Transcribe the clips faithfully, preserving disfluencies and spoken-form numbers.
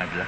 نبدأ.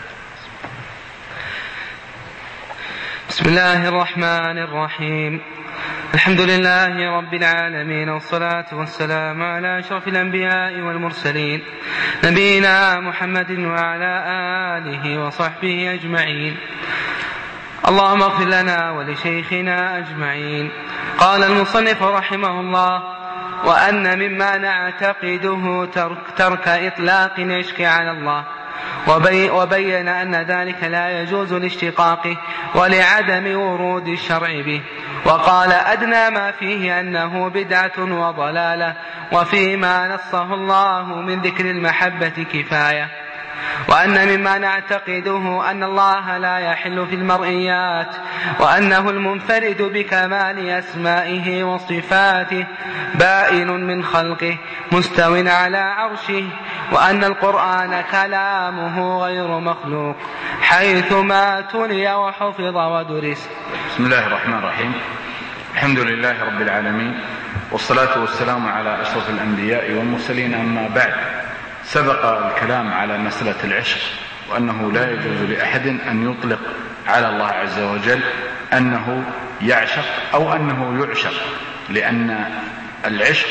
بسم الله الرحمن الرحيم. الحمد لله رب العالمين، والصلاة والسلام على أشرف الأنبياء والمرسلين، نبينا محمد وعلى آله وصحبه أجمعين. اللهم اغفر لنا ولشيخنا أجمعين. قال المصنف رحمه الله: وأن مما نعتقده ترك, ترك إطلاق العشق على الله، وبي وبين أن ذلك لا يجوز لاشتقاقه ولعدم ورود الشرع به، وقال: أدنى ما فيه أنه بدعة وضلالة، وفيما نصه الله من ذكر المحبة كفاية. وأن مما نعتقده أن الله لا يحل في المرئيات، وأنه المنفرد بكمال أسمائه وصفاته، بائن من خلقه، مستو على عرشه، وأن القرآن كلامه غير مخلوق حيثما تلي وحفظ ودرس. بسم الله الرحمن الرحيم. الحمد لله رب العالمين، والصلاة والسلام على أشرف الأنبياء والمرسلين، أما بعد. سبق الكلام على مسألة العشق، وأنه لا يجوز لأحد أن يطلق على الله عز وجل أنه يعشق أو أنه يعشق، لأن العشق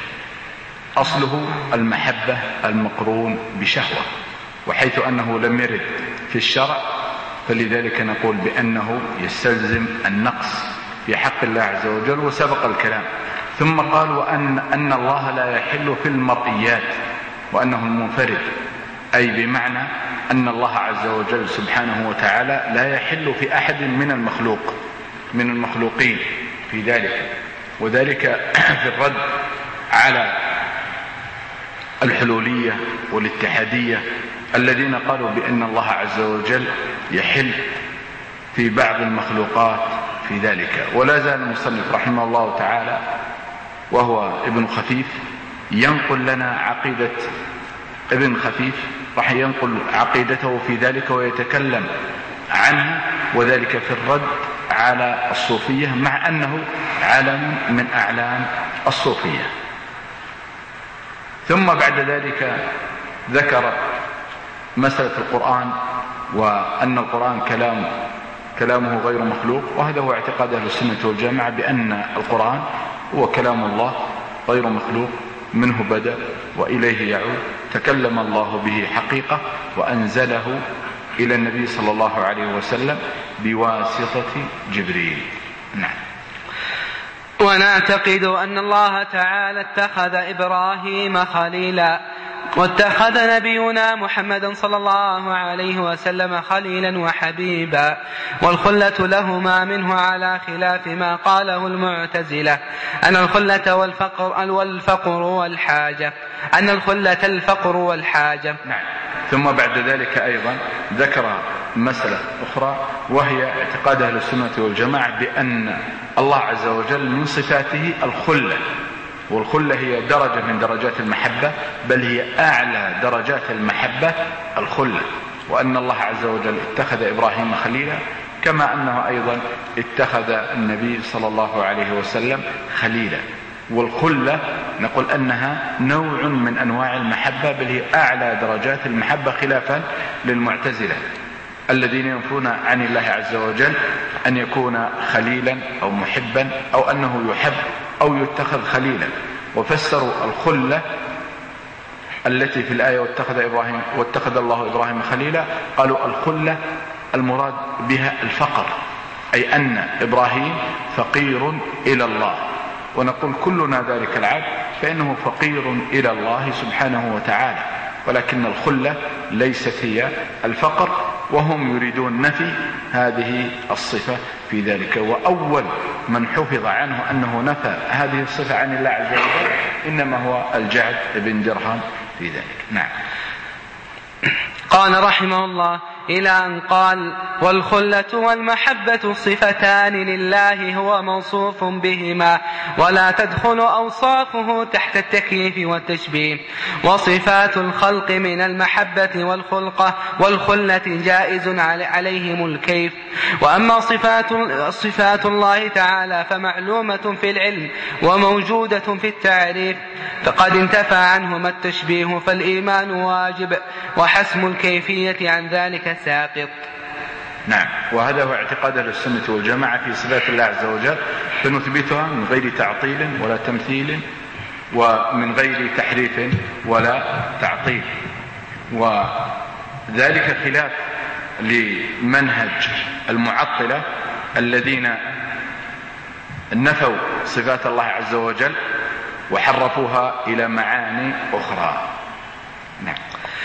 أصله المحبة المقرون بشهوة، وحيث أنه لم يرد في الشرع فلذلك نقول بأنه يستلزم النقص في حق الله عز وجل، وسبق الكلام. ثم قال: وأن أن الله لا يحل في المرئيات، وأنه المنفرد، أي بمعنى أن الله عز وجل سبحانه وتعالى لا يحل في أحد من المخلوق من المخلوقين في ذلك، وذلك في الرد على الحلولية والاتحادية الذين قالوا بأن الله عز وجل يحل في بعض المخلوقات في ذلك. ولا زال المصنف رحمه الله تعالى وهو ابن خفيف ينقل لنا عقيدة ابن خفيف، راح ينقل عقيدته في ذلك ويتكلم عنها، وذلك في الرد على الصوفية، مع أنه علم من أعلام الصوفية. ثم بعد ذلك ذكر مسألة القرآن، وأن القرآن كلام كلامه غير مخلوق، وهذا هو اعتقاد أهل السنة والجماعة بأن القرآن هو كلام الله غير مخلوق، منه بدأ وإليه يعود، تكلم الله به حقيقة وأنزله إلى النبي صلى الله عليه وسلم بواسطة جبريل. نعم. ونعتقد أن الله تعالى اتخذ إبراهيم خليلا، واتخذ نبينا محمدا صلى الله عليه وسلم خليلا وحبيبا، والخلة لهما منه على خلاف ما قاله المعتزلة أن الخلة والفقر والفقر والحاجة أن الخلة الفقر والحاجة. نعم. ثم بعد ذلك أيضا ذكر مسألة أخرى، وهي اعتقاد أهل السنة والجماعة بأن الله عز وجل من صفاته الخلة، والخلة هي درجة من درجات المحبة، بل هي أعلى درجات المحبة الخلة، وأن الله عز وجل اتخذ إبراهيم خليلا، كما أنه أيضا اتخذ النبي صلى الله عليه وسلم خليلا. والخلة نقول أنها نوع من أنواع المحبة، بل هي أعلى درجات المحبة، خلافا للمعتزلة الذين ينفون عن الله عز وجل أن يكون خليلا أو محبا أو أنه يحب أو يتخذ خليلا، وفسروا الخلة التي في الآية واتخذ إبراهيم واتخذ الله إبراهيم خليلا، قالوا الخلة المراد بها الفقر، أي أن إبراهيم فقير إلى الله، ونقول كلنا ذلك العبد فإنه فقير إلى الله سبحانه وتعالى، ولكن الخلة ليست هي الفقر، وهم يريدون نفي هذه الصفة في ذلك. وأول من حفظ عنه أنه نفى هذه الصفة عن الله عز وجل إنما هو الجعد بن درهم في ذلك. نعم. قال رحمه الله: إلى أن قال: والخلة والمحبة صفتان لله هو موصوف بهما ولا تدخل أوصافه تحت التكييف والتشبيه، وصفات الخلق من المحبة والخلقة والخلة جائز عليهم الكيف. وأما صفات, صفات الله تعالى فمعلومة في العلم وموجودة في التعريف، فقد انتفى عنهما التشبيه فالإيمان واجب، وحسم الكيفية عن ذلك ساقط. نعم، وهذا هو اعتقاد أهل السنة والجماعة في صفات الله عز وجل، فنثبتها من غير تعطيل ولا تمثيل ومن غير تحريف ولا تعطيل. وذلك خلاف لمنهج المعطلة الذين نفوا صفات الله عز وجل وحرفوها إلى معاني أخرى. نعم.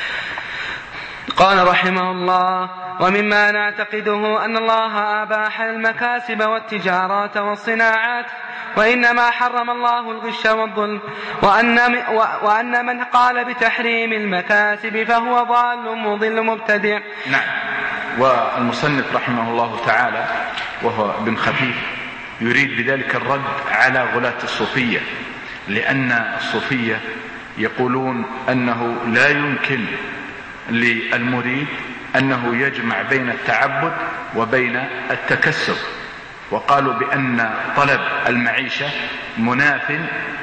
قال رحمه الله: ومما نعتقده أن الله أباح المكاسب والتجارات والصناعات، وإنما حرم الله الغش والظلم، وأن, وأن من قال بتحريم المكاسب فهو ضال مضل مبتدع. نعم. والمصنف رحمه الله تعالى وهو ابن خفيف يريد بذلك الرد على غلاة الصوفية، لأن الصوفية يقولون أنه لا يمكن للمريد أنه يجمع بين التعبد وبين التكسب، وقالوا بأن طلب المعيشة مناف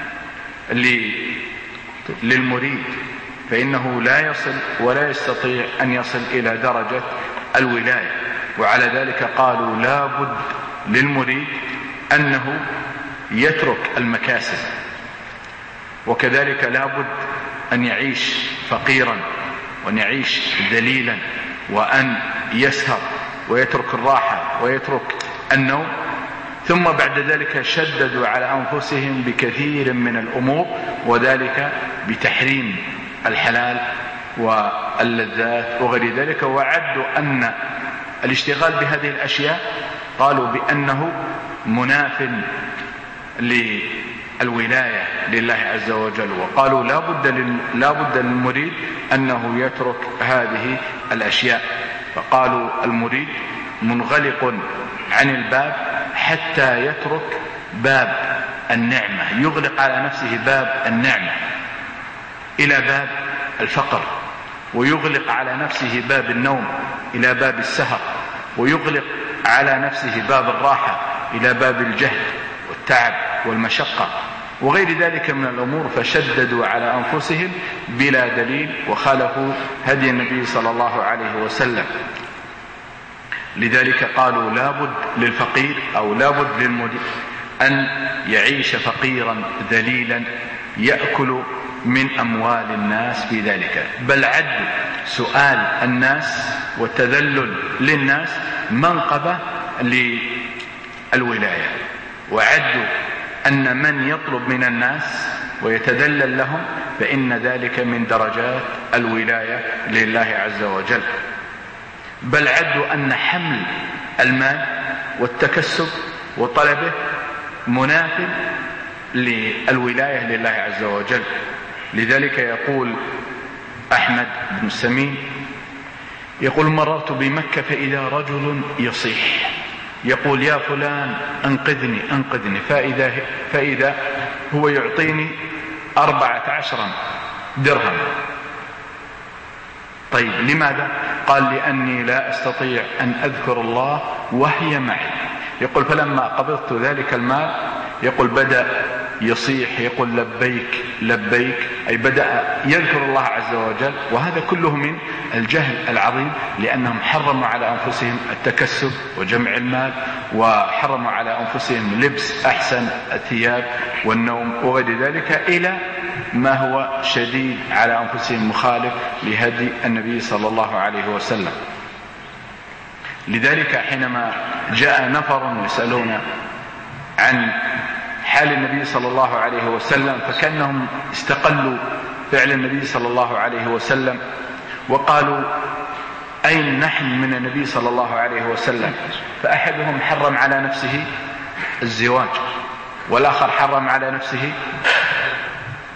للمريد، فإنه لا يصل ولا يستطيع أن يصل إلى درجة الولاية. وعلى ذلك قالوا لا بد للمريد أنه يترك المكاسب، وكذلك لا بد أن يعيش فقيرا وأن يعيش ذليلا وأن يسهر ويترك الراحة ويترك النوم. ثم بعد ذلك شددوا على أنفسهم بكثير من الأمور، وذلك بتحريم الحلال واللذات وغير ذلك، وعدوا أن الاشتغال بهذه الأشياء قالوا بأنه مناف للولاية لله عز وجل، وقالوا لا بد لا بد للمريد أنه يترك هذه الأشياء. فقالوا المريد منغلق عن الباب حتى يترك باب النعمة، يغلق على نفسه باب النعمة إلى باب الفقر، ويغلق على نفسه باب النوم إلى باب السهر، ويغلق على نفسه باب الراحة إلى باب الجهد والتعب والمشقة وغير ذلك من الأمور. فشددوا على أنفسهم بلا دليل وخالفوا هدي النبي صلى الله عليه وسلم. لذلك قالوا لا بد للفقير أو لا بد للمريد أن يعيش فقيرا ذليلا يأكل من أموال الناس في ذلك، بل عدوا سؤال الناس والتذلل للناس منقبة للولاية، وعدوا أن من يطلب من الناس ويتذلل لهم فإن ذلك من درجات الولاية لله عز وجل، بل عدوا أن حمل المال والتكسب وطلبه مناف للولاية لله عز وجل. لذلك يقول أحمد بن السمين يقول: مررت بمكة فإذا رجل يصيح يقول: يا فلان أنقذني أنقذني، فإذا, فإذا هو يعطيني أربعة عشر درهم. طيب لماذا؟ قال: لأني لا أستطيع أن أذكر الله وهي معي. يقول: فلما قبضت ذلك المال يقول بدأ يصيح يقول: لبيك لبيك، أي بدأ يذكر الله عز وجل. وهذا كله من الجهل العظيم، لأنهم حرموا على أنفسهم التكسب وجمع المال، وحرموا على أنفسهم لبس أحسن الثياب والنوم وغير ذلك، إلى ما هو شديد على أنفسهم مخالف لهدي النبي صلى الله عليه وسلم. لذلك حينما جاء نفر يسألون عن حال النبي صلى الله عليه وسلم، فكأنهم استقلوا فعل النبي صلى الله عليه وسلم وقالوا: أين نحن من النبي صلى الله عليه وسلم؟ فأحدهم حرم على نفسه الزواج، والآخر حرم على نفسه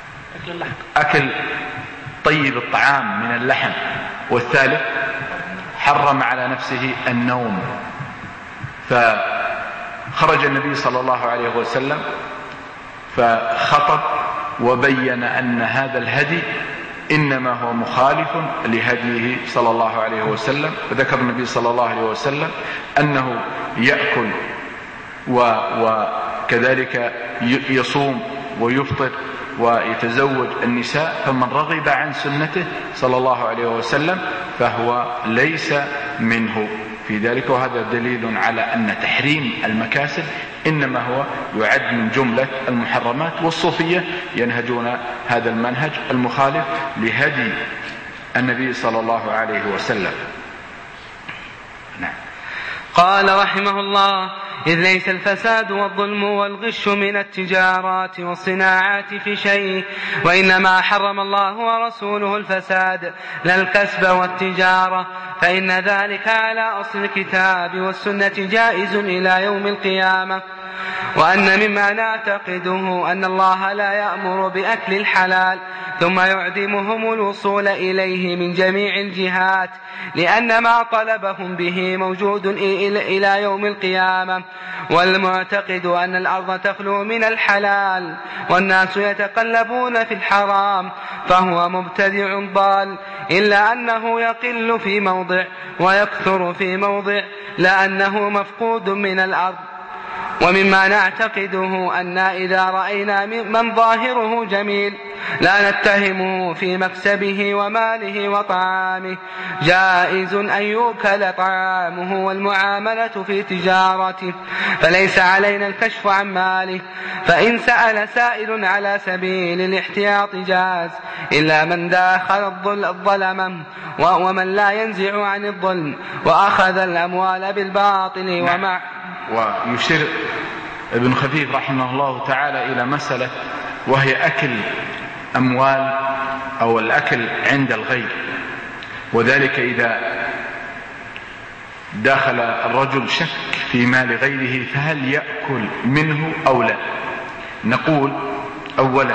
أكل طيب الطعام من اللحم، والثالث حرم على نفسه النوم، فخرج النبي صلى الله عليه وسلم فخطب وبين أن هذا الهدي إنما هو مخالف لهديه صلى الله عليه وسلم. وذكر النبي صلى الله عليه وسلم أنه يأكل وكذلك يصوم ويفطر ويتزوج النساء، فمن رغب عن سنته صلى الله عليه وسلم فهو ليس منه في ذلك. وهذا دليل على أن تحريم المكاسب إنما هو يعد من جملة المحرمات، والصوفية ينهجون هذا المنهج المخالف لهدي النبي صلى الله عليه وسلم. نعم. قال رحمه الله: إذ ليس الفساد والظلم والغش من التجارات والصناعات في شيء، وإنما حرم الله ورسوله الفساد لا الكسب والتجارة، فإن ذلك على أصل الكتاب والسنة جائز إلى يوم القيامة. وأن مما نعتقده أن الله لا يأمر بأكل الحلال ثم يعدمهم الوصول إليه من جميع الجهات، لأن ما طلبهم به موجود إلى يوم القيامة. والمعتقد أن الأرض تخلو من الحلال والناس يتقلبون في الحرام فهو مبتدع ضال، إلا أنه يقل في موضع ويكثر في موضع، لأنه مفقود من الأرض. ومما نعتقده أن إذا رأينا من ظاهره جميل لا نتهمه في مكسبه وماله وطعامه، جائز أن يؤكل طعامه والمعاملة في تجارته، فليس علينا الكشف عن ماله. فإن سأل سائل على سبيل الاحتياط جاز، إلا من داخل الظلم ومن لا ينزع عن الظلم وأخذ الأموال بالباطل. ومع ويشير ابن خفيف رحمه الله تعالى إلى مسألة وهي أكل أموال أو الأكل عند الغير، وذلك إذا دخل الرجل شك في مال غيره فهل يأكل منه أو لا. نقول أولا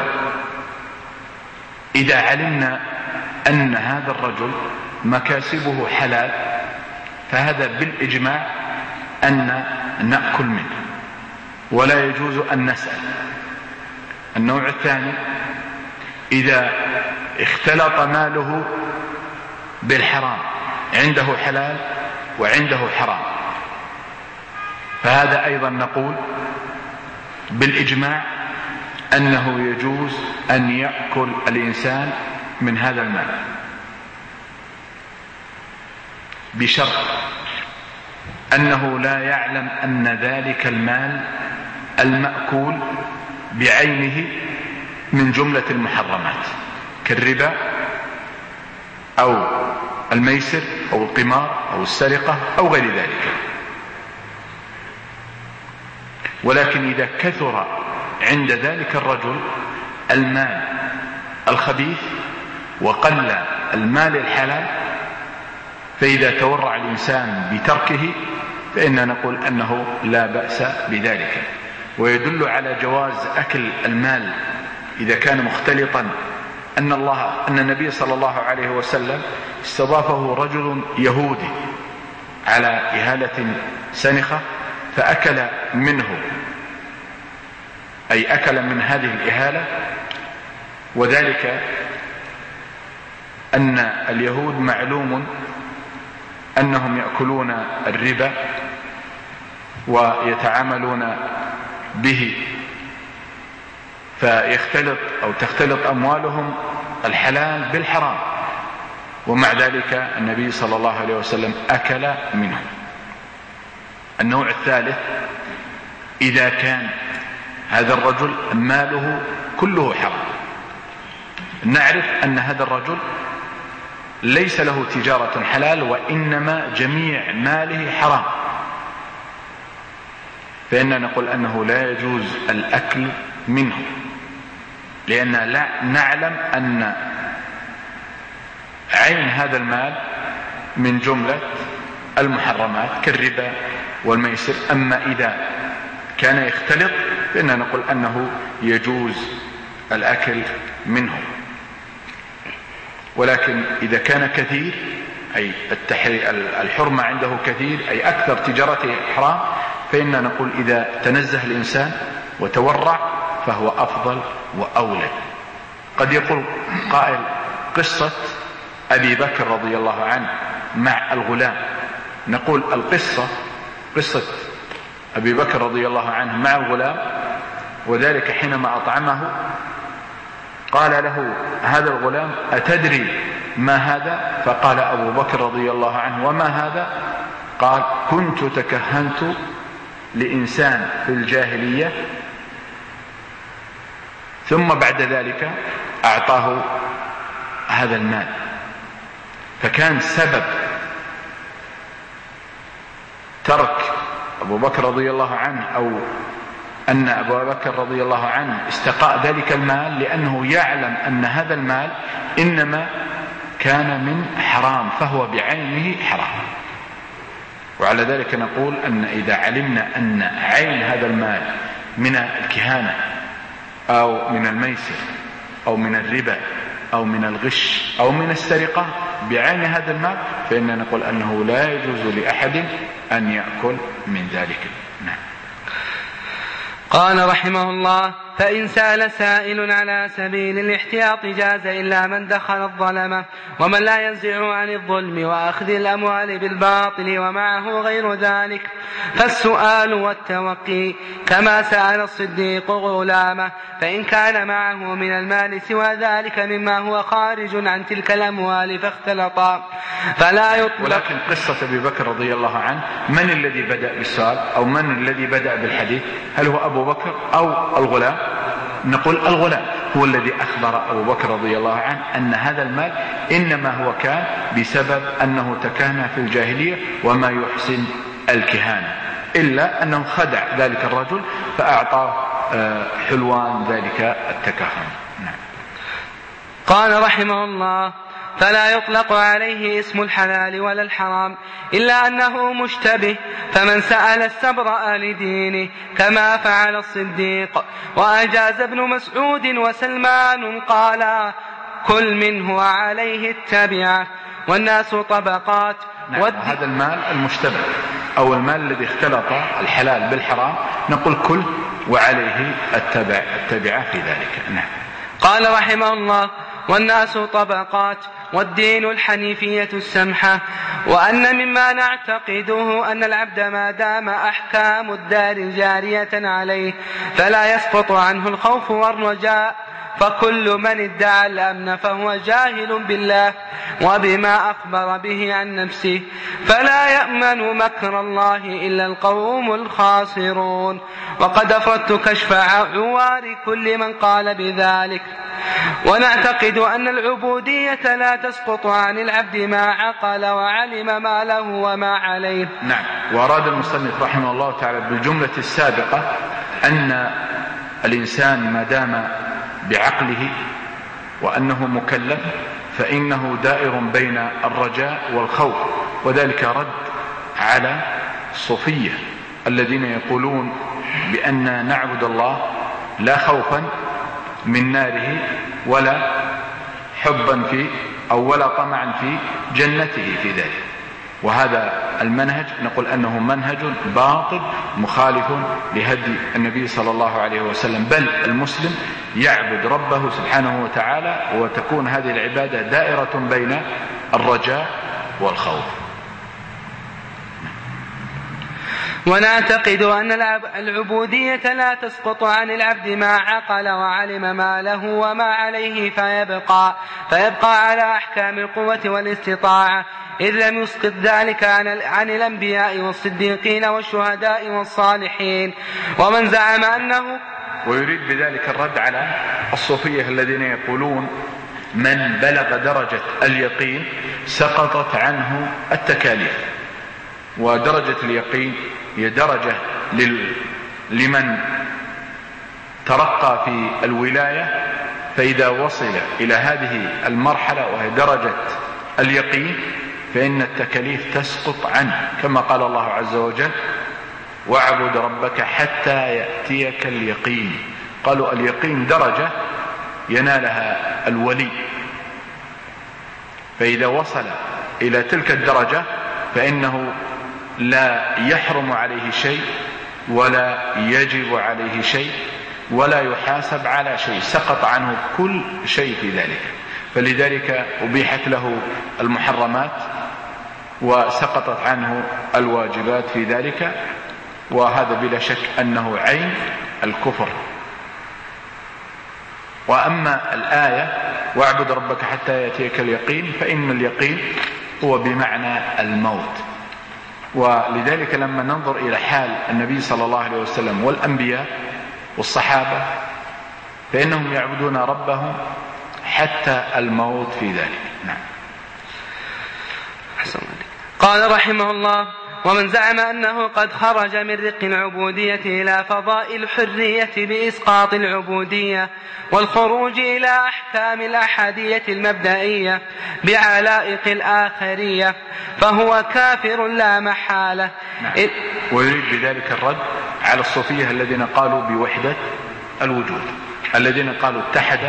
إذا علمنا أن هذا الرجل مكاسبه حلال فهذا بالإجماع أن نأكل منه ولا يجوز أن نسأل. النوع الثاني إذا اختلط ماله بالحرام، عنده حلال وعنده حرام، فهذا أيضا نقول بالإجماع أنه يجوز أن يأكل الإنسان من هذا المال، بشرط أنه لا يعلم أن ذلك المال المأكول بعينه من جملة المحرمات كالربا أو الميسر أو القمار أو السرقة أو غير ذلك. ولكن إذا كثر عند ذلك الرجل المال الخبيث وقل المال الحلال، فإذا تورع الإنسان بتركه فإننا نقول أنه لا بأس بذلك. ويدل على جواز أكل المال إذا كان مختلطا أن الله أن النبي صلى الله عليه وسلم استضافه رجل يهودي على إهالة سنخة فأكل منه، أي أكل من هذه الإهالة، وذلك أن اليهود معلوم أنهم يأكلون الربا ويتعاملون به، فيختلط أو تختلط أموالهم الحلال بالحرام، ومع ذلك النبي صلى الله عليه وسلم أكل منه. النوع الثالث إذا كان هذا الرجل ماله كله حرام، نعرف أن هذا الرجل ليس له تجارة حلال وإنما جميع ماله حرام، فإننا نقول أنه لا يجوز الأكل منه، لأن لا نعلم أن عين هذا المال من جملة المحرمات كالربا والميسر. أما إذا كان يختلط فإننا نقول أنه يجوز الأكل منه، ولكن إذا كان كثير أي الحرمة عنده كثير، أي أكثر تجارته حرام، فإننا نقول إذا تنزه الإنسان وتورع فهو أفضل وأولى. قد يقول قائل قصة أبي بكر رضي الله عنه مع الغلام، نقول القصة قصة أبي بكر رضي الله عنه مع الغلام، وذلك حينما أطعمه قال له هذا الغلام أتدري ما هذا؟ فقال أبو بكر رضي الله عنه وما هذا؟ قال كنت تكهنت لإنسان في الجاهلية ثم بعد ذلك أعطاه هذا المال. فكان سبب ترك أبو بكر رضي الله عنه أو أن أبو بكر رضي الله عنه استقاء ذلك المال لأنه يعلم أن هذا المال إنما كان من حرام، فهو بعينه حرام. وعلى ذلك نقول أن إذا علمنا أن عين هذا المال من الكهانة أو من الميسر أو من الربا أو من الغش أو من السرقة بعين هذا المال، فإننا نقول أنه لا يجوز لأحد أن يأكل من ذلك. نعم. قال رحمه الله: فإن سأل سائل على سبيل الاحتياط جاز إلا من دخل الظلمة ومن لا ينزع عن الظلم وأخذ الأموال بالباطل ومعه غير ذلك، فالسؤال والتوقي كما سأل الصديق غلامه، فإن كان معه من المال سوى ذلك مما هو خارج عن تلك الأموال فاختلطا فلا يطلق. ولكن قصة أبي بكر رضي الله عنه من الذي بدأ بالسؤال أو من الذي بدأ بالحديث؟ هل هو أبو بكر أو الغلام؟ نقول الغلام هو الذي أخبر أبو بكر رضي الله عنه أن هذا المال إنما هو كان بسبب أنه تكهن في الجاهلية وما يحسن الكهانة، إلا أنه خدع ذلك الرجل فأعطاه حلوان ذلك التكهن. نعم. قال رحمه الله: فلا يطلق عليه اسم الحلال ولا الحرام إلا أنه مشتبه، فمن سأل استبرأ لدينه كما فعل الصديق. وأجاز ابن مسعود وسلمان قالا: كل منه عليه التبعة والناس طبقات. نعم. هذا المال المشتبه أو المال الذي اختلط الحلال بالحرام نقول كل وعليه التبع التبعة في ذلك. نعم. قال رحمه الله: والناس طبقات والدين الحنيفية السمحة، وأن مما نعتقده أن العبد ما دام أحكام الدار جارية عليه فلا يسقط عنه الخوف والرجاء، فكل من ادعى الأمن فهو جاهل بالله وبما أخبر به عن نفسه، فلا يأمن مكر الله إلا القوم الخاسرون. وقد أفردت كشف عوار كل من قال بذلك. ونعتقد أن العبودية لا تسقط عن العبد ما عقل وعلم ما له وما عليه. نعم. وأراد المصنف رحمه الله تعالى بالجملة السابقة أن الإنسان ما دام بعقله وأنه مكلف فإنه دائر بين الرجاء والخوف، وذلك رد على الصوفية الذين يقولون بأن نعبد الله لا خوفا من ناره ولا حبا فيه أو ولا طمعا في جنته في ذلك. وهذا المنهج نقول أنه منهج باطل مخالف لهدي النبي صلى الله عليه وسلم، بل المسلم يعبد ربه سبحانه وتعالى وتكون هذه العبادة دائرة بين الرجاء والخوف. ونعتقد أن العبودية لا تسقط عن العبد ما عقل وعلم ما له وما عليه فيبقى, فيبقى على أحكام القوة والاستطاعة، إذ لم يسقط ذلك عن الأنبياء والصديقين والشهداء والصالحين. ومن زعم أنه ويريد بذلك الرد على الصوفية الذين يقولون من بلغ درجة اليقين سقطت عنه التكاليف. ودرجة اليقين هي درجة لمن ترقى في الولاية، فإذا وصل إلى هذه المرحلة وهي درجة اليقين فإن التكاليف تسقط عنه، كما قال الله عز وجل: واعبد ربك حتى يأتيك اليقين. قالوا اليقين درجة ينالها الولي، فإذا وصل إلى تلك الدرجة فإنه لا يحرم عليه شيء ولا يجب عليه شيء ولا يحاسب على شيء، سقط عنه كل شيء في ذلك. فلذلك أبيحت له المحرمات وسقطت عنه الواجبات في ذلك، وهذا بلا شك أنه عين الكفر. وأما الآية واعبد ربك حتى يأتيك اليقين، فإن اليقين هو بمعنى الموت. ولذلك لما ننظر إلى حال النبي صلى الله عليه وسلم والأنبياء والصحابة فإنهم يعبدون ربهم حتى الموت في ذلك. نعم. قال رحمه الله: ومن زعم أنه قد خرج من رق العبودية إلى فضاء الحرية بإسقاط العبودية والخروج إلى أحكام الأحدية المبدئية بعلائق الآخرية فهو كافر لا محالة. نعم. ويريد بذلك الرد على الصوفية الذين قالوا بوحدة الوجود، الذين قالوا اتحد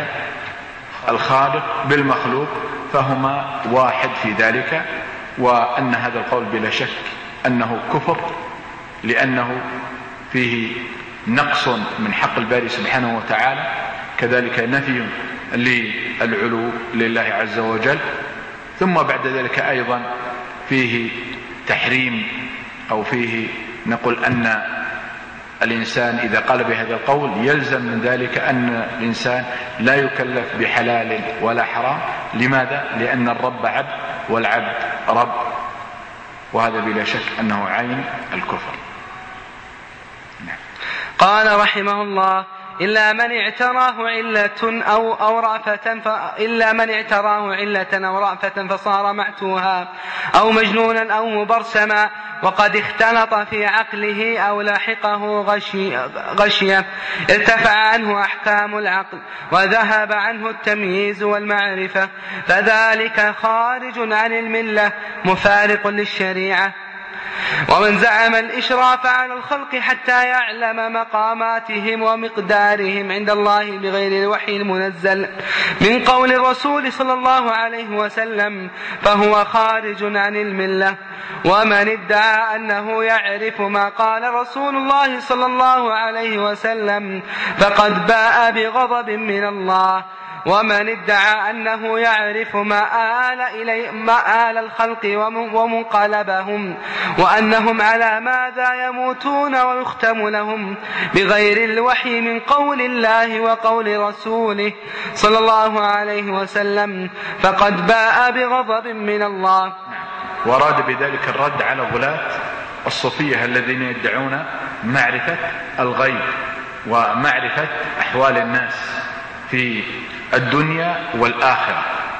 الخالق بالمخلوق فهما واحد في ذلك، وأن هذا القول بلا شك أنه كفر، لأنه فيه نقص من حق الباري سبحانه وتعالى، كذلك نفي للعلو لله عز وجل، ثم بعد ذلك أيضا فيه تحريم، أو فيه نقول أن الإنسان إذا قال بهذا القول يلزم من ذلك أن الإنسان لا يكلف بحلال ولا حرام. لماذا؟ لأن الرب عبد والعبد رب، وهذا بلا شك أنه عين الكفر. نعم. قال رحمه الله: إلا من اعتراه علة أو, أو رأفة ف... إلا من اعتراه علة أو رأفة فصار معتوها أو مجنونا أو مبرسما وقد اختلط في عقله أو لاحقه غشي... غشية ارتفع عنه أحكام العقل وذهب عنه التمييز والمعرفة، فذلك خارج عن الملة مفارق للشريعة. ومن زعم الإشراف على الخلق حتى يعلم مقاماتهم ومقدارهم عند الله بغير الوحي المنزل من قول الرسول صلى الله عليه وسلم فهو خارج عن الملة. ومن ادعى أنه يعرف ما قال رسول الله صلى الله عليه وسلم فقد باء بغضب من الله. ومن ادعى أنه يعرف ما آل, إلي ما آل الخلق ومنقلبهم وأنهم على ماذا يموتون ويختم لهم بغير الوحي من قول الله وقول رسوله صلى الله عليه وسلم فقد باء بغضب من الله. وراد بذلك الرد على غلاة الصوفية الذين يدعون معرفة الغيب ومعرفة أحوال الناس في الدنيا والآخرة.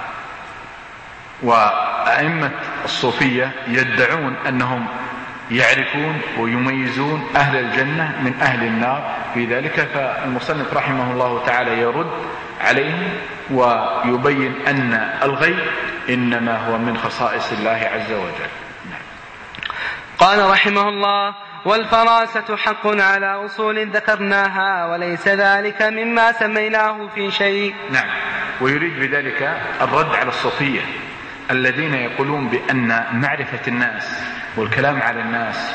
وأئمة الصوفية يدعون أنهم يعرفون ويميزون أهل الجنة من أهل النار في ذلك، فالمصنف رحمه الله تعالى يرد عليهم ويبين أن الغيب إنما هو من خصائص الله عز وجل. قال رحمه الله: والفراسة حق على أصول ذكرناها وليس ذلك مما سميناه في شيء. نعم. ويريد بذلك الرد على الصوفية الذين يقولون بأن معرفة الناس والكلام على الناس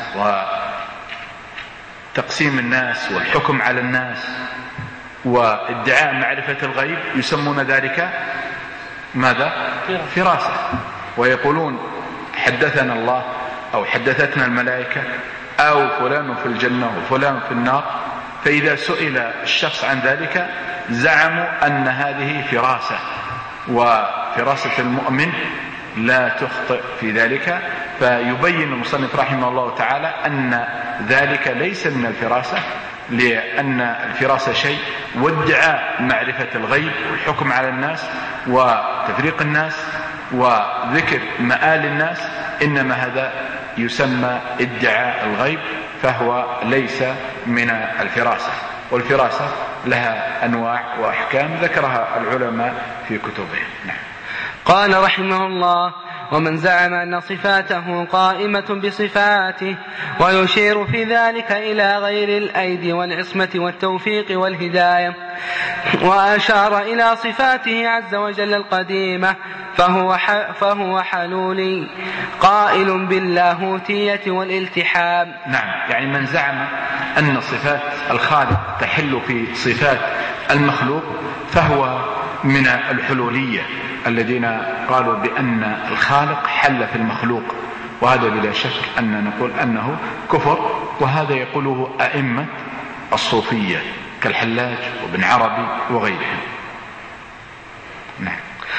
وتقسيم الناس والحكم على الناس وادعاء معرفة الغيب يسمون ذلك ماذا؟ فراسة. ويقولون حدثنا الله أو حدثتنا الملائكة أو فلان في الجنة وفلان في النار. فإذا سئل الشخص عن ذلك زعموا أن هذه فراسة، وفراسة المؤمن لا تخطئ في ذلك. فيبين المصنف رحمه الله تعالى أن ذلك ليس من الفراسة، لأن الفراسة شيء، وادعاء معرفة الغيب والحكم على الناس وتفريق الناس وذكر مآل الناس إنما هذا يسمى ادعاء الغيب، فهو ليس من الفراسة. والفراسة لها أنواع وأحكام ذكرها العلماء في كتبهم. نعم. قال رحمه الله: ومن زعم أن صفاته قائمة بصفاته، ويشير في ذلك إلى غير الأيدي والعصمة والتوفيق والهداية، وأشار إلى صفاته عز وجل القديمة، فهو, فهو حلولي قائل باللاهوتية والالتحام. نعم، يعني من زعم أن صفات الخالق تحل في صفات المخلوق فهو من الحلولية الذين قالوا بأن الخالق حل في المخلوق، وهذا بلا شك أن نقول أنه كفر، وهذا يقوله أئمة الصوفية كالحلاج وابن عربي وغيرهم. نعم.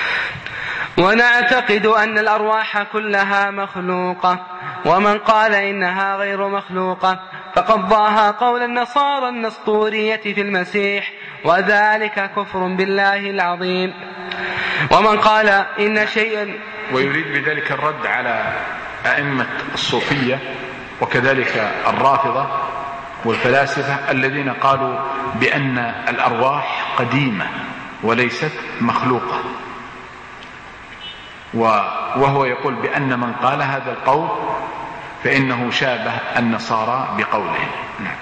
ونعتقد أن الأرواح كلها مخلوقة، ومن قال إنها غير مخلوقة فقد ضاها قول النصارى النسطورية في المسيح، وذلك كفر بالله العظيم. ومن قال إن شيئا، ويريد بذلك الرد على أئمة الصوفية وكذلك الرافضة والفلاسفة الذين قالوا بأن الأرواح قديمة وليست مخلوقة، وهو يقول بأن من قال هذا القول فإنه شابه النصارى بقولهم. نعم.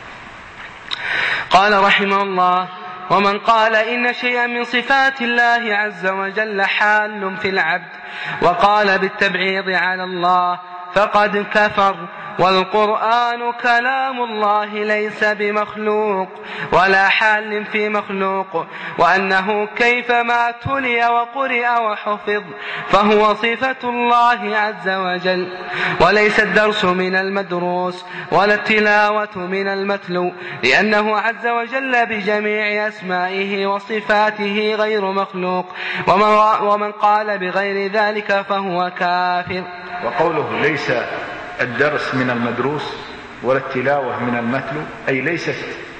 قال رحمه الله: ومن قال إن شيئا من صفات الله عز وجل حال في العبد وقال بالتبعيض على الله فقد كفر، والقرآن كلام الله ليس بمخلوق ولا حال في مخلوق، وأنه كيفما تلي وقرئ وحفظ فهو صفة الله عز وجل، وليس الدرس من المدروس ولا التلاوة من المتلو، لأنه عز وجل بجميع أسمائه وصفاته غير مخلوق، ومن قال بغير ذلك فهو كافر. وقوله ليس الدرس من المدروس ولا التلاوة من المتلو، أي ليست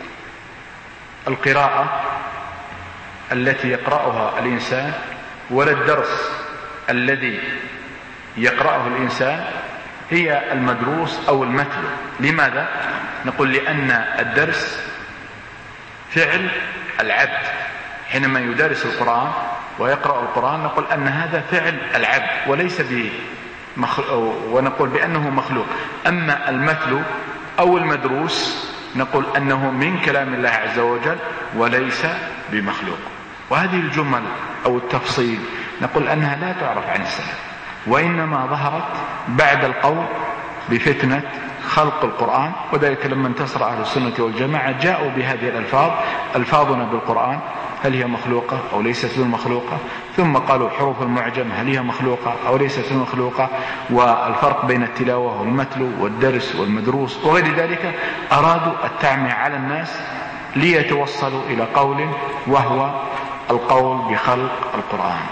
القراءة التي يقرأها الإنسان ولا الدرس الذي يقرأه الإنسان هي المدروس أو المتلو. لماذا؟ نقول لأن الدرس فعل العبد حينما يدرس القرآن ويقرأ القرآن، نقول أن هذا فعل العبد وليس به مخلوق، ونقول بأنه مخلوق. أما المتلو أو المدروس نقول أنه من كلام الله عز وجل وليس بمخلوق. وهذه الجمل أو التفصيل نقول أنها لا تعرف عن السلف، وإنما ظهرت بعد القول بفتنة خلق القرآن، وذلك لما انتصر أهل السنة والجماعة جاءوا بهذه الألفاظ: ألفاظنا بالقرآن هل هي مخلوقة أو ليست مخلوقة؟ ثم قالوا حروف المعجم هل هي مخلوقة أو ليست مخلوقة؟ والفرق بين التلاوة والمتلو والدرس والمدروس وغير ذلك. أرادوا التعمية على الناس ليتوصلوا إلى قول وهو القول بخلق القرآن.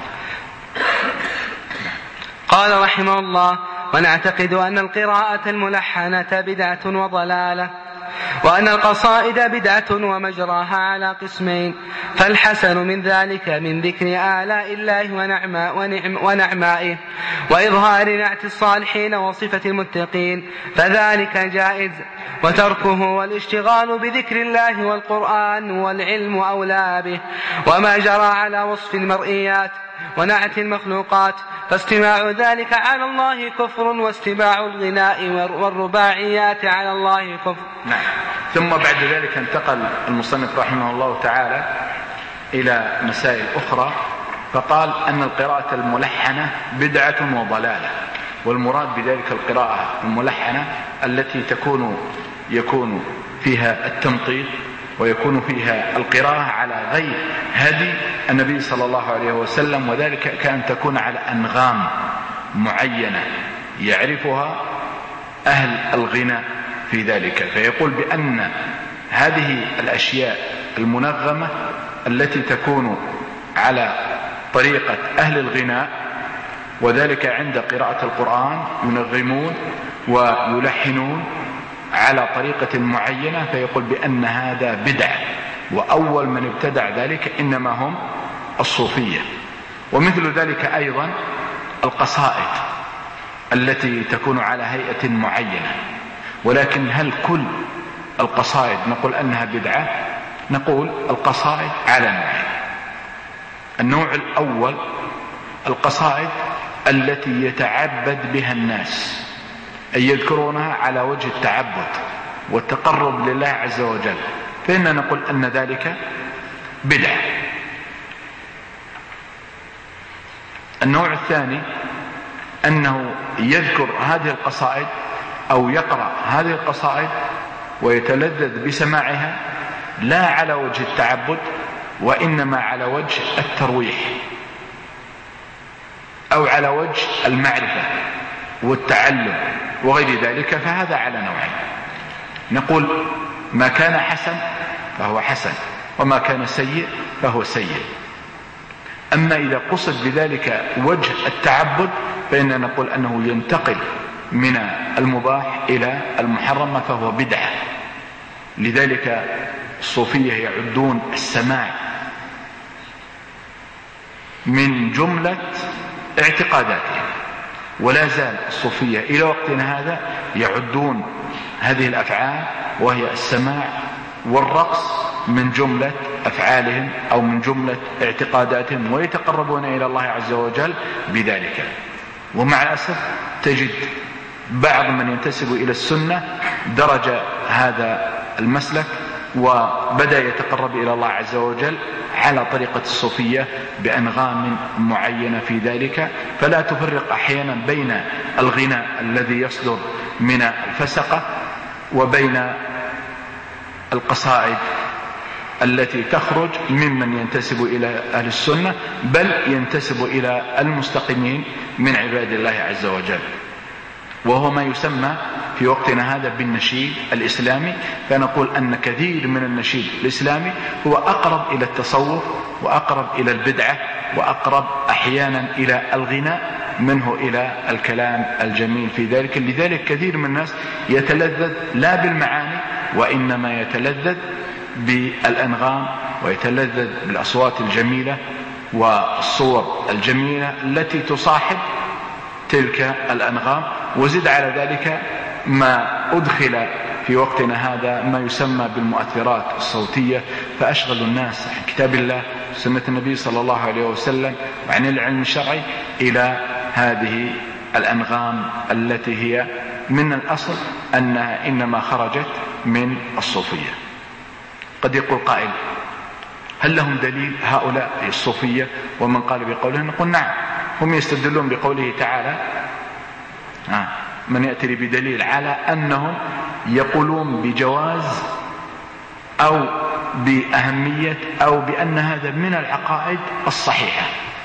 قال رحمه الله: ونعتقد أن القراءة الملحنة بدعة وضلالة، وأن القصائد بدعة ومجراها على قسمين، فالحسن من ذلك من ذكر آلاء الله ونعماء ونعم ونعمائه وإظهار نعت الصالحين وصفة المتقين فذلك جائز، وتركه والاشتغال بذكر الله والقرآن والعلم أولى به. وما جرى على وصف المرئيات ونعت المخلوقات فاستماع ذلك على الله كفر، واستماع الغناء والرباعيات على الله كفر. نعم. ثم بعد ذلك انتقل المصنف رحمه الله تعالى إلى مسائل أخرى، فقال أن القراءة الملحنة بدعة وضلالة، والمراد بذلك القراءة الملحنة التي تكون يكون فيها التمطيط ويكون فيها القراءة على غير هدي النبي صلى الله عليه وسلم، وذلك كأن تكون على أنغام معينة يعرفها أهل الغناء في ذلك. فيقول بأن هذه الأشياء المنغمة التي تكون على طريقة أهل الغناء، وذلك عند قراءة القرآن ينغمون ويلحنون على طريقة معينة، فيقول بأن هذا بدعة، وأول من ابتدع ذلك إنما هم الصوفية. ومثل ذلك أيضا القصائد التي تكون على هيئة معينة. ولكن هل كل القصائد نقول أنها بدعة؟ نقول القصائد على نوعين. النوع الأول القصائد التي يتعبد بها الناس، أي يذكرونها على وجه التعبد والتقرب لله عز وجل، فإننا نقول أن ذلك بدعة. النوع الثاني أنه يذكر هذه القصائد أو يقرأ هذه القصائد ويتلذذ بسماعها لا على وجه التعبد وإنما على وجه الترويح أو على وجه المعرفة والتعلم وغير ذلك، فهذا على نوعين. نقول ما كان حسن فهو حسن وما كان سيء فهو سيء. أما إذا قصد بذلك وجه التعبد فإننا نقول أنه ينتقل من المباح إلى المحرم فهو بدعة. لذلك الصوفية يعدون السماع من جملة اعتقاداتهم، ولا زال الصوفية إلى وقتنا هذا يعدون هذه الأفعال وهي السماع والرقص من جملة أفعالهم أو من جملة اعتقاداتهم، ويتقربون إلى الله عز وجل بذلك. ومع الأسف تجد بعض من ينتسب إلى السنة درج هذا المسلك وبدأ يتقرب إلى الله عز وجل على طريقة الصوفية بأنغام معينة في ذلك، فلا تفرق أحيانا بين الغناء الذي يصدر من الفسقة وبين القصائد التي تخرج ممن ينتسب إلى أهل السنة، بل ينتسب إلى المستقيمين من عباد الله عز وجل، وهو ما يسمى في وقتنا هذا بالنشيد الإسلامي. فنقول أن كثير من النشيد الإسلامي هو أقرب إلى التصوف وأقرب إلى البدعة وأقرب أحيانا إلى الغناء منه إلى الكلام الجميل في ذلك. لذلك كثير من الناس يتلذذ لا بالمعاني وإنما يتلذذ بالأنغام ويتلذذ بالأصوات الجميلة والصور الجميلة التي تصاحب تلك الأنغام. وزد على ذلك ما أدخل في وقتنا هذا ما يسمى بالمؤثرات الصوتية، فأشغل الناس عن كتاب الله سنة النبي صلى الله عليه وسلم وعن العلم الشرعي إلى هذه الأنغام التي هي من الأصل أنها إنما خرجت من الصوفية. قد يقول قائل هل لهم دليل هؤلاء الصوفية؟ ومن قال بقوله نقول نعم، هم يستدلون بقوله تعالى آه من يأتي بدليل على أنهم يقولون بجواز أو بأهمية أو بأن هذا من العقائد الصحيحة.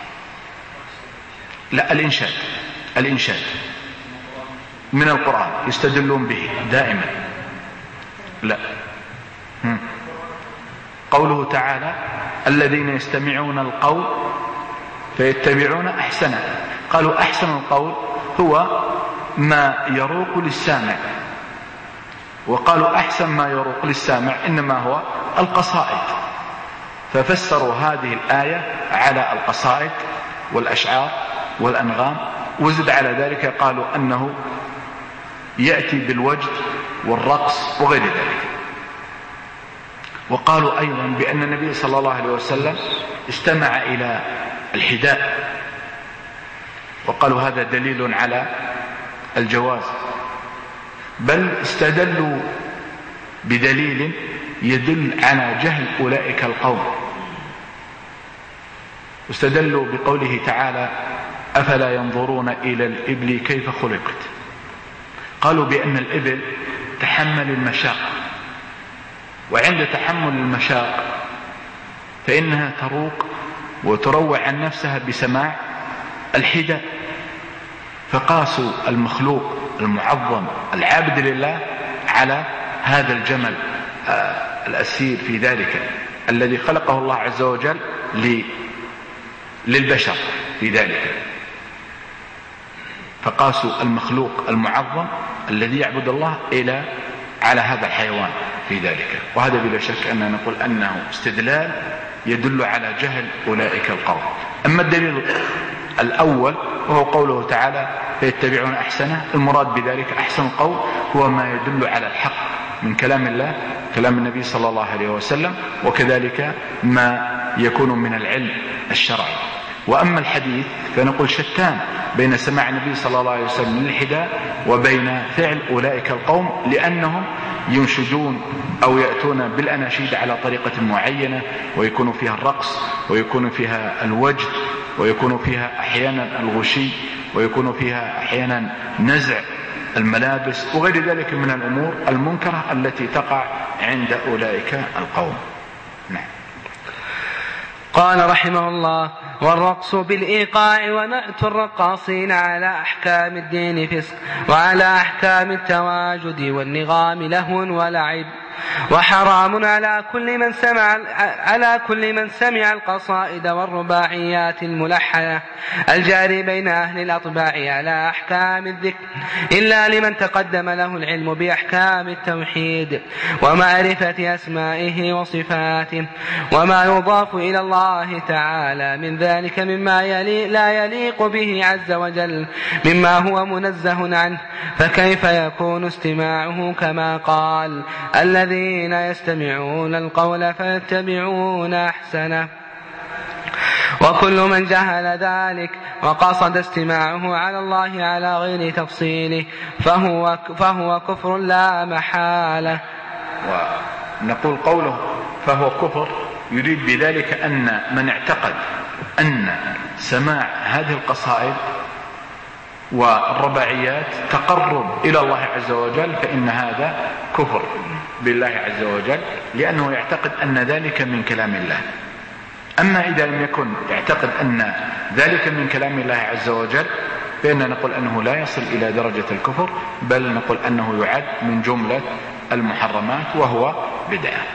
لا، الإنشاد الإنشاد من القرآن يستدلون به دائما. لا، هم. قوله تعالى الذين يستمعون القول فيتبعون أحسنه، قالوا أحسن القول هو ما يروق للسامع، وقالوا أحسن ما يروق للسامع إنما هو القصائد، ففسروا هذه الآية على القصائد والأشعار والأنغام. وزد على ذلك قالوا أنه يأتي بالوجد والرقص وغير ذلك. وقالوا أيضا بأن النبي صلى الله عليه وسلم استمع إلى الحداء، وقالوا هذا دليل على الجواز، بل استدلوا بدليل يدل على جهل أولئك القوم، واستدلوا بقوله تعالى أفلا ينظرون إلى الإبل كيف خلقت. قالوا بأن الإبل تحمل المشاق، وعند تحمل المشاق فإنها تروق وتروع عن نفسها بسماع الحداء، فقاسوا المخلوق المعظم العابد لله على هذا الجمل الأسير في ذلك الذي خلقه الله عز وجل للبشر في ذلك، فقاسوا المخلوق المعظم الذي يعبد الله إلى على هذا الحيوان في ذلك. وهذا بلا شك أننا نقول أنه استدلال يدل على جهل أولئك القوم. أما الدليل الأول وهو قوله تعالى فيتبعون أحسنه، المراد بذلك أحسن القول هو ما يدل على الحق من كلام الله كلام النبي صلى الله عليه وسلم، وكذلك ما يكون من العلم الشرعي. وأما الحديث فنقول شتان بين سماع النبي صلى الله عليه وسلم للحداء وبين فعل أولئك القوم، لأنهم ينشدون أو يأتون بالأناشيد على طريقة معينة، ويكون فيها الرقص، ويكون فيها الوجد، ويكون فيها أحيانا الغشي، ويكون فيها أحيانا نزع الملابس وغير ذلك من الأمور المنكرة التي تقع عند أولئك القوم. نعم. قال رحمه الله: والرقص بالإيقاع ونأت الرقاصين على أحكام الدين فسق، وعلى أحكام التواجد والنغام لهو ولعب، وحرام على كل من سمع على كل من سمع القصائد والرباعيات الملحنة الجاري بين أهل الأطباع على أحكام الذكر، إلا لمن تقدم له العلم بأحكام التوحيد ومعرفة أسمائه وصفاته وما يضاف إلى الله تعالى من ذلك مما يلي لا يليق به عز وجل مما هو منزه عنه، فكيف يكون استماعه كما قال: الذين يستمعون القول فيتبعون أحسنه. وكل من جهل ذلك وقصد استماعه على الله على غير تفصيله فهو, فهو كفر لا محالة. ونقول قوله فهو كفر يريد بذلك أن من اعتقد أن سماع هذه القصائد والرباعيات تقرب إلى الله عز وجل فإن هذا كفر بالله عز وجل، لأنه يعتقد أن ذلك من كلام الله. أما إذا لم يكن يعتقد أن ذلك من كلام الله عز وجل فإن نقول أنه لا يصل إلى درجة الكفر، بل نقول أنه يعد من جملة المحرمات وهو بدعة.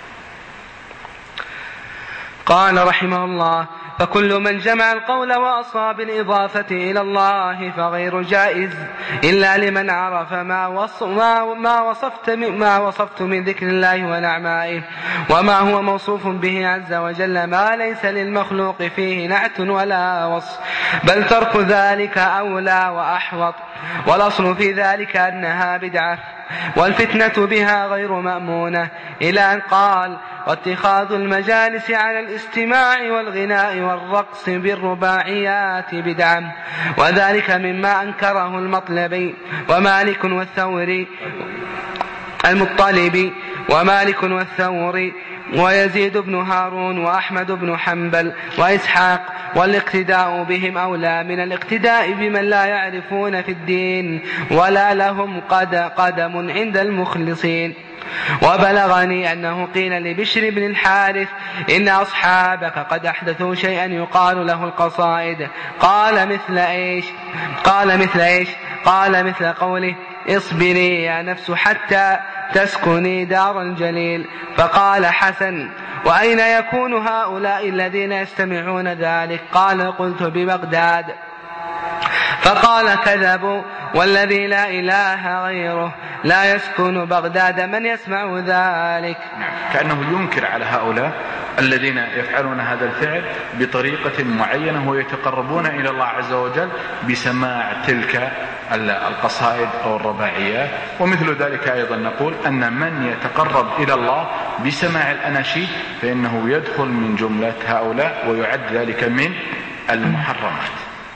قال رحمه الله: فكل من جمع القول وأصاب الإضافة إلى الله فغير جائز، إلا لمن عرف ما, وص ما, ما, وصفت ما وصفت من ذكر الله ونعمائه وما هو موصوف به عز وجل ما ليس للمخلوق فيه نعت ولا وصف، بل ترك ذلك أولى وأحوط. والأصل في ذلك أنها بدعة، والفتنة بها غير مأمونة، إلى أن قال: واتخاذ المجالس على الاستماع والغناء والرقص بالرباعيات بدعة، وذلك مما أنكره المطلبي ومالك والثوري المطلبي ومالك والثوري ويزيد بن هارون وأحمد بن حنبل وإسحاق، والاقتداء بهم أولى من الاقتداء بمن لا يعرفون في الدين ولا لهم قدم عند المخلصين. وبلغني أنه قيل لبشر بن الحارث: إن أصحابك قد أحدثوا شيئا يقال له القصائد. قال: مثل إيش؟ قال: مثل إيش؟ قال: مثل قوله: اصبري يا نفس حتى تسكني دار الجليل. فقال حسن: وأين يكون هؤلاء الذين يستمعون ذلك؟ قال: قلت: ببغداد. فقال: كذبوا، والذي لا إله غيره لا يسكن بغداد من يسمع ذلك. كأنه ينكر على هؤلاء الذين يفعلون هذا الفعل بطريقة معينة ويتقربون إلى الله عز وجل بسماع تلك القصائد أو الرباعيات. ومثل ذلك أيضا نقول أن من يتقرب إلى الله بسماع الأناشيد فإنه يدخل من جملة هؤلاء ويعد ذلك من المحرمات.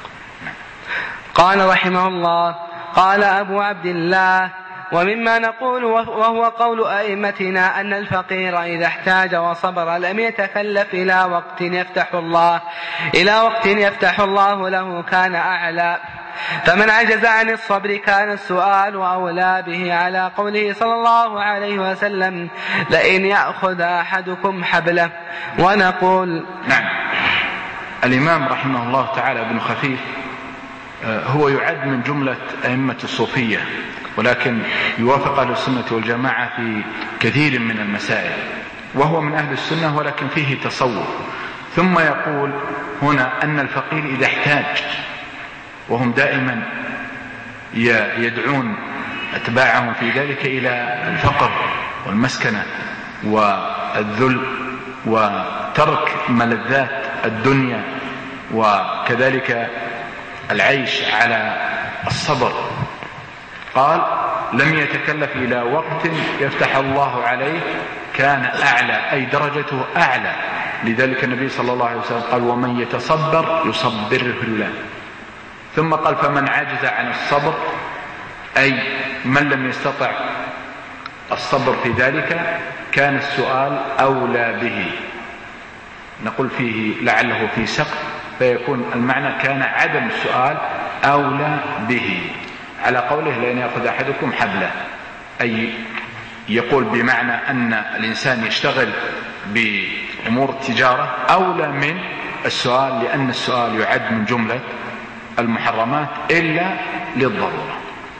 قال رحمه الله: قال أبو عبد الله: ومما نقول وهو قول أئمتنا أن الفقير إذا احتاج وصبر لم يتكلف إلى وقت يفتح الله إلى وقت يفتح الله له كان أعلى، فمن عجز عن الصبر كان السؤال أولى به، على قوله صلى الله عليه وسلم: لئن يأخذ أحدكم حبله. ونقول نعم. الإمام رحمه الله تعالى ابن خفيف هو يعد من جملة أئمة الصوفية، ولكن يوافق أهل السنة والجماعة في كثير من المسائل، وهو من أهل السنة ولكن فيه تصوف. ثم يقول هنا أن الفقير إذا احتاج، وهم دائما يدعون أتباعهم في ذلك إلى الفقر والمسكنة والذل وترك ملذات الدنيا وكذلك العيش على الصبر، قال: لم يتكلف إلى وقت يفتح الله عليه كان أعلى، أي درجته أعلى لذلك النبي صلى الله عليه وسلم قال ومن يتصبر يصبره الله. ثم قال فمن عجز عن الصبر أي من لم يستطع الصبر في ذلك كان السؤال أولى به. نقول فيه لعله في سقط فيكون المعنى كان عدم السؤال أولى به، على قوله لأن يأخذ أحدكم حبله، أي يقول بمعنى أن الإنسان يشتغل بأمور التجارة أولى من السؤال، لأن السؤال يعد من جملة المحرمات إلا للضرورة.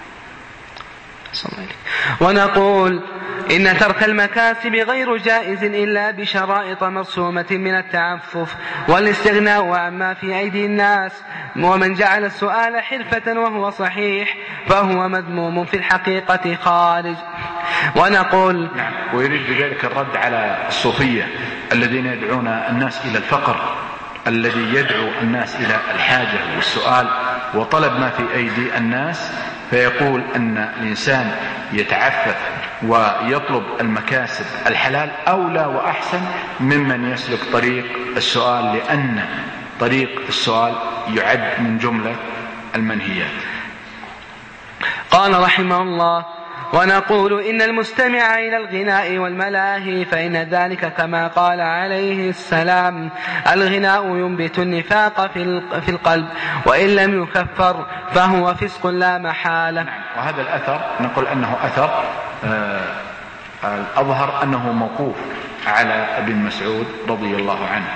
ونقول إن ترك المكاسب غير جائز إلا بشرائط مرسومة من التعفف والاستغناء عما في أيدي الناس. ومن جعل السؤال حرفة وهو صحيح فهو مذموم في الحقيقة خارج. ونقول نعم. ويريد بذلك الرد على الصوفية الذين يدعون الناس إلى الفقر، الذي يدعو الناس إلى الحاجة والسؤال وطلب ما في أيدي الناس، فيقول أن الإنسان يتعفف ويطلب المكاسب الحلال أولى وأحسن ممن يسلك طريق السؤال، لأن طريق السؤال يعد من جملة المنهيات. قال رحمه الله ونقول إن المستمع إلى الغناء والملاهي فإن ذلك كما قال عليه السلام الغناء ينبت النفاق في القلب وإن لم يكفر فهو فسق لا محالة. وهذا الأثر نقول أنه أثر آه الأظهر أنه موقوف على ابن مسعود رضي الله عنه.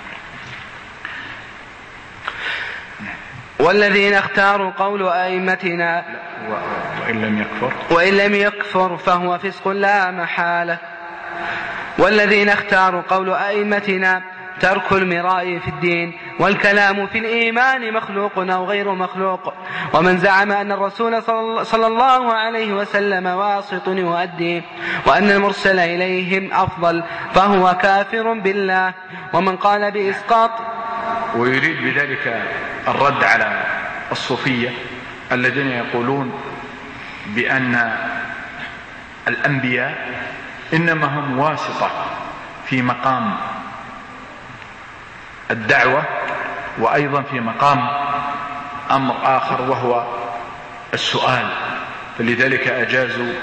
والذين اختاروا قول أئمتنا وإن لم يكفر وإن لم يكفر فهو فسق لا محالة. والذين اختاروا قول أئمتنا ترك المراء في الدين والكلام في الإيمان مخلوق أو غير مخلوق. ومن زعم أن الرسول صلى الله عليه وسلم واسط يؤدي وأن المرسل إليهم أفضل فهو كافر بالله. ومن قال بإسقاط ويريد بذلك الرد على الصوفية الذين يقولون بأن الأنبياء إنما هم واسطة في مقام الدعوة وأيضا في مقام أمر آخر وهو السؤال، فلذلك أجازوا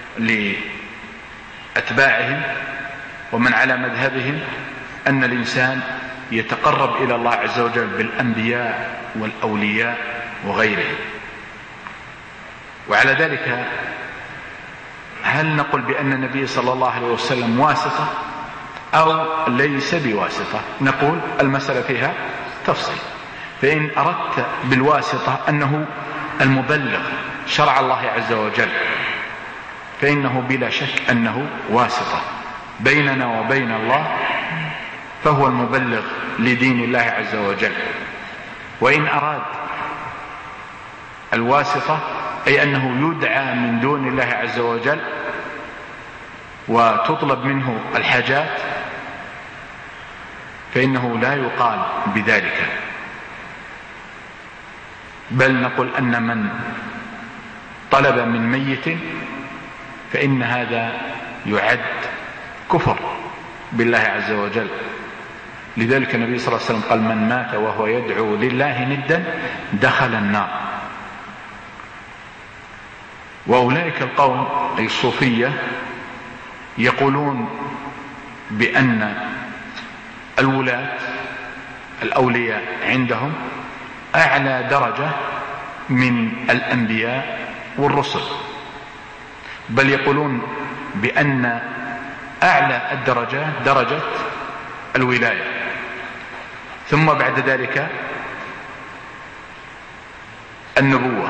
لأتباعهم ومن على مذهبهم أن الإنسان يتقرب إلى الله عز وجل بالأنبياء والأولياء وغيرهم. وعلى ذلك هل نقول بأن النبي صلى الله عليه وسلم واسطة أو ليس بواسطة؟ نقول المسألة فيها تفصيل. فإن أردت بالواسطة أنه المبلغ شرع الله عز وجل فإنه بلا شك أنه واسطة بيننا وبين الله، فهو المبلغ لدين الله عز وجل. وإن أراد الواسطة أي أنه يدعى من دون الله عز وجل وتطلب منه الحاجات فإنه لا يقال بذلك، بل نقول أن من طلب من ميت فإن هذا يعد كفر بالله عز وجل. لذلك النبي صلى الله عليه وسلم قال من مات وهو يدعو لله ندا دخل النار. وأولئك القوم أي الصوفية يقولون بأن الولاة الأولياء عندهم أعلى درجة من الأنبياء والرسل، بل يقولون بأن أعلى الدرجات درجة الولاية، ثم بعد ذلك النبوة.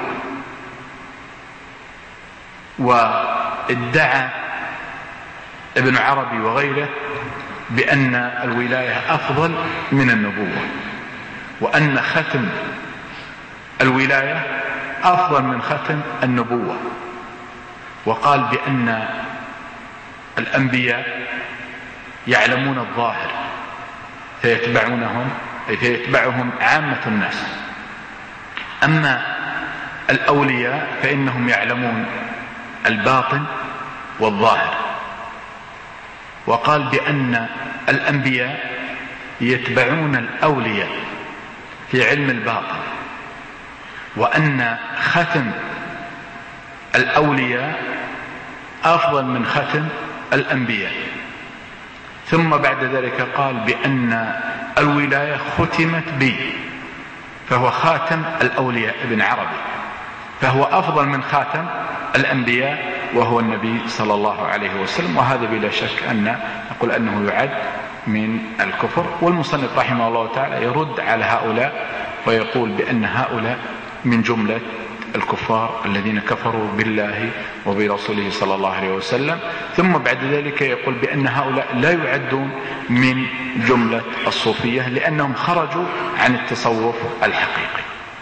وادعى ابن عربي وغيره بأن الولاية أفضل من النبوة، وأن ختم الولاية أفضل من ختم النبوة. وقال بأن الأنبياء يعلمون الظاهر فيتبعونهم أي فيتبعهم عامة الناس، أما الأولياء فإنهم يعلمون الباطن والظاهر. وقال بأن الأنبياء يتبعون الأولياء في علم الباطن، وأن ختم الأولياء أفضل من ختم الأنبياء. ثم بعد ذلك قال بأن الولاية ختمت بي، فهو خاتم الأولياء ابن عربي، فهو أفضل من خاتم الأنبياء وهو النبي صلى الله عليه وسلم. وهذا بلا شك أن نقول أنه يعد من الكفر. والمصنف رحمه الله تعالى يرد على هؤلاء ويقول بأن هؤلاء من جملة الكفار الذين كفروا بالله وبرسوله صلى الله عليه وسلم. ثم بعد ذلك يقول بأن هؤلاء لا يعدون من جملة الصوفية لأنهم خرجوا عن التصوف الحقيقي.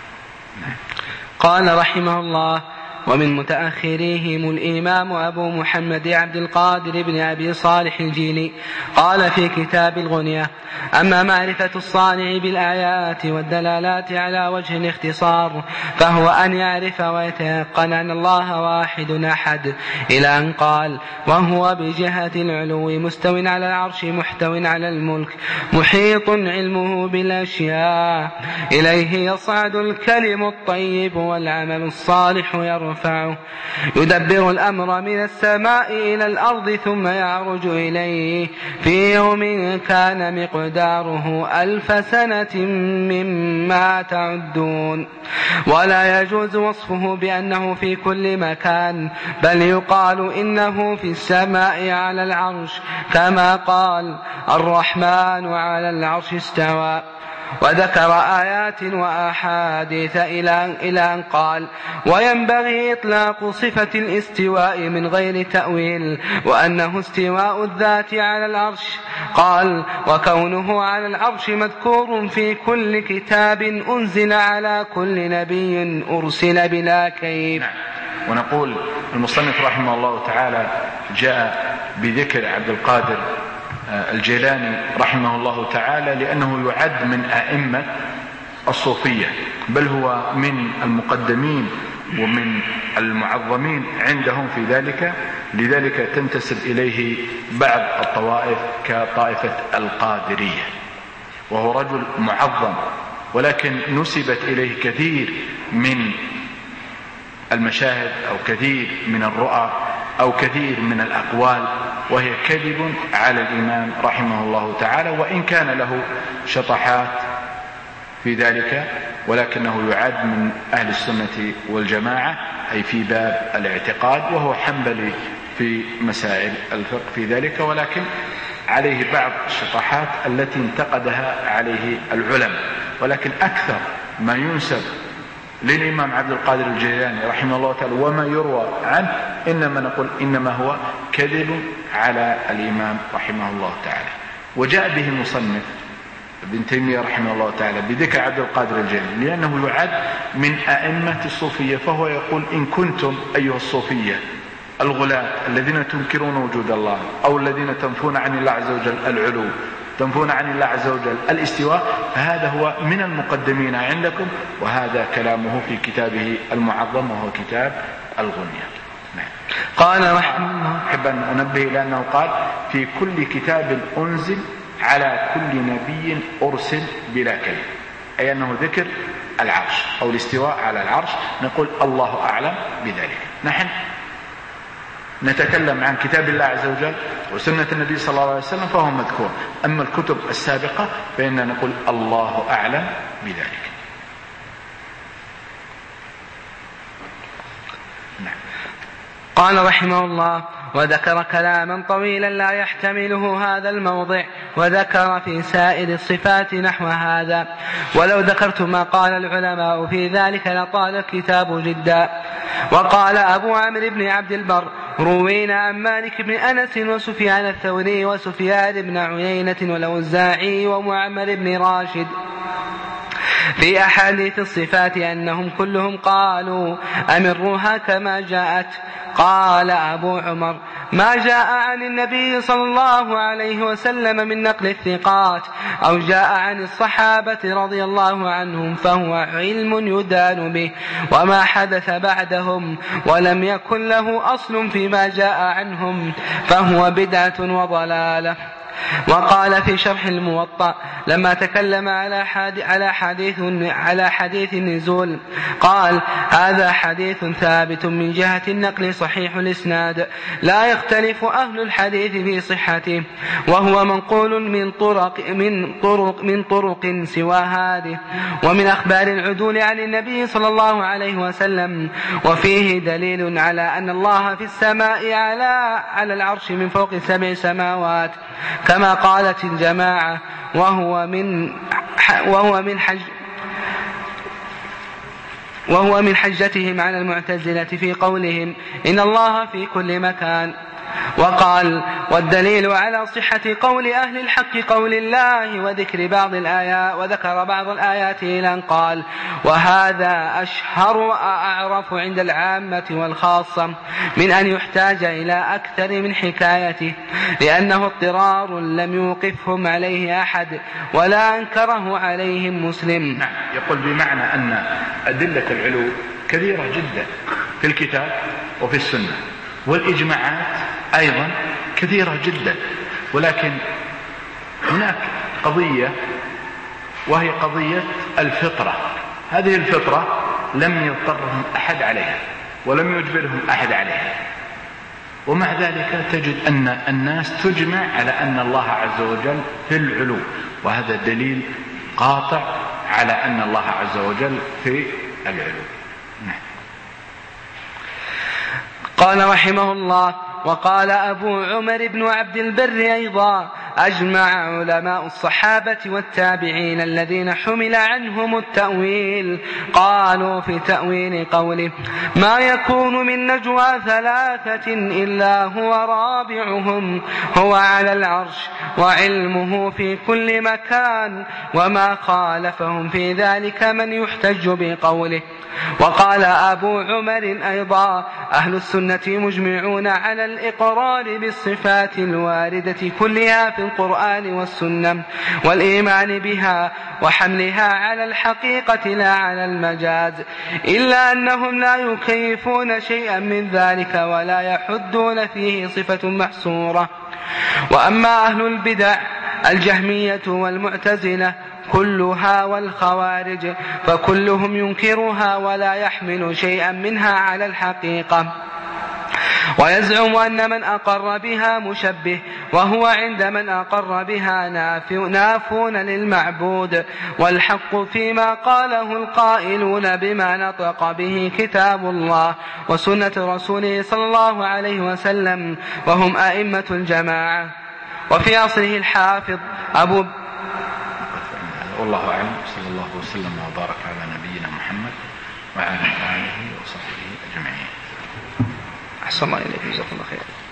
قال رحمه الله: ومن متأخريهم الإمام أبو محمد عبد القادر بن أبي صالح الجيلي قال في كتاب الغنية: أما معرفة الصانع بالآيات والدلالات على وجه الاختصار فهو أن يعرف ويتيقن أن الله واحد أحد، إلى أن قال: وهو بجهة العلو مستو على العرش محتو على الملك محيط علمه بالأشياء، إليه يصعد الكلم الطيب والعمل الصالح يرفع، يدبر الأمر من السماء إلى الأرض ثم يعرج إليه في يوم كان مقداره ألف سنة مما تعدون. ولا يجوز وصفه بأنه في كل مكان، بل يقال إنه في السماء على العرش، كما قال: الرحمن على العرش استوى. وذكر آيات وأحاديث إلى أن قال: وينبغي إطلاق صفة الاستواء من غير تأويل، وأنه استواء الذات على العرش. قال: وكونه على العرش مذكور في كل كتاب أنزل على كل نبي أرسل بلا كيف. ونقول المصنف رحمه الله تعالى جاء بذكر عبد القادر الجيلاني رحمه الله تعالى لأنه يعد من أئمة الصوفية، بل هو من المقدمين ومن المعظمين عندهم في ذلك. لذلك تنتسب إليه بعض الطوائف كطائفة القادرية، وهو رجل معظم، ولكن نسبت إليه كثير من المشاهد أو كثير من الرؤى أو كثير من الأقوال، وهي كذب على الإمام رحمه الله تعالى، وإن كان له شطحات في ذلك، ولكنه يعد من أهل السنة والجماعة، أي في باب الاعتقاد، وهو حنبلي في مسائل الفقه في ذلك، ولكن عليه بعض الشطحات التي انتقدها عليه العلماء. ولكن أكثر ما ينسب للإمام عبد القادر الجيلاني رحمه الله تعالى وما يروى عنه إنما نقول إنما هو كذب على الإمام رحمه الله تعالى. وجاء به المصنف ابن تيمية رحمه الله تعالى بذكر عبد القادر الجيلاني لأنه يعد من أئمة الصوفية، فهو يقول: إن كنتم أيها الصوفية الغلاة الذين تنكرون وجود الله، أو الذين تنفون عن الله عز وجل العلو، تنفون عن الله عز وجل الاستواء، فهذا هو من المقدمين عندكم. وهذا كلامه في كتابه المعظم وهو كتاب الغنية. نعم. قال رحمه الله: أحب أن أنبه لأنه قال: في كل كتاب أنزل على كل نبي أرسل بلا كلمة، أي أنه ذكر العرش أو الاستواء على العرش. نقول الله أعلم بذلك. نحن نتكلم عن كتاب الله عز وجل وسنة النبي صلى الله عليه وسلم فهو مذكور، أما الكتب السابقة فإننا نقول الله أعلم بذلك. نعم. قال رحمه الله: وذكر كلاما طويلا لا يحتمله هذا الموضع، وذكر في سائر الصفات نحو هذا، ولو ذكرت ما قال العلماء في ذلك لطال الكتاب جدا. وقال أبو عمرو بن عبد البر: روينا عن مالك بن أنس وسفيان الثوري وسفيان بن عيينة والأوزاعي ومعمر بن راشد في أحاديث الصفات أنهم كلهم قالوا: أمروها كما جاءت. قال أبو عمر: ما جاء عن النبي صلى الله عليه وسلم من نقل الثقات أو جاء عن الصحابة رضي الله عنهم فهو علم يدان به، وما حدث بعدهم ولم يكن له أصل فيما جاء عنهم فهو بدعة وضلالة. وقال في شرح الموطأ لما تكلم على على حديث على حديث النزول قال هذا حديث ثابت من جهة النقل صحيح الإسناد لا يختلف أهل الحديث في صحته، وهو منقول من طرق من طرق من طرق سوى هذه ومن أخبار العدول عن النبي صلى الله عليه وسلم، وفيه دليل على أن الله في السماء على على العرش من فوق سبع سماوات كما قالت الجماعة، وهو من وهو من حج وهو من حجتهم على المعتزلة في قولهم إن الله في كل مكان. وقال والدليل على صحة قول أهل الحق قول الله وذكر بعض الآيات وذكر بعض الآيات إلى أن قال وهذا أشهر وأعرف عند العامة والخاصة من أن يحتاج إلى أكثر من حكايته، لأنه اضطرار لم يوقفهم عليه أحد ولا أنكره عليهم مسلم. نعم، يقول بمعنى أن أدلة العلو كثيرة جدا في الكتاب وفي السنة، والإجماعات أيضا كثيرة جدا، ولكن هناك قضية وهي قضية الفطرة. هذه الفطرة لم يضطرهم أحد عليها ولم يجبرهم أحد عليها، ومع ذلك تجد أن الناس تجمع على أن الله عز وجل في العلو، وهذا دليل قاطع على أن الله عز وجل في العلو. نعم. قال رحمه الله وقال أبو عمر بن عبد البر أيضا أجمع علماء الصحابة والتابعين الذين حمل عنهم التأويل قالوا في تأويل قوله ما يكون من نجوى ثلاثة إلا هو رابعهم هو على العرش وعلمه في كل مكان، وما خالفهم في ذلك من يحتج بقوله. وقال أبو عمر أيضا أهل السنة مجمعون على الإقرار بالصفات الواردة كلها في القرآن والسنة والإيمان بها وحملها على الحقيقة لا على المجاز، إلا أنهم لا يكيفون شيئا من ذلك ولا يحدون فيه صفة محصورة. وأما أهل البدع الجهمية والمعتزلة كلها والخوارج فكلهم ينكرها ولا يحمل شيئا منها على الحقيقة، ويزعم أن من أقر بها مشبه، وهو عند من أقر بها نافون للمعبود، والحق فيما قاله القائلون بما نطق به كتاب الله وسنة رسوله صلى الله عليه وسلم، وهم أئمة الجماعة. وفي عصره الحافظ أبو والله أعلم، صلى الله وسلم وبارك على نبينا محمد وعلى آله وصحبه أجمعين. أحسن الله إليكم، جزاكم الله خير.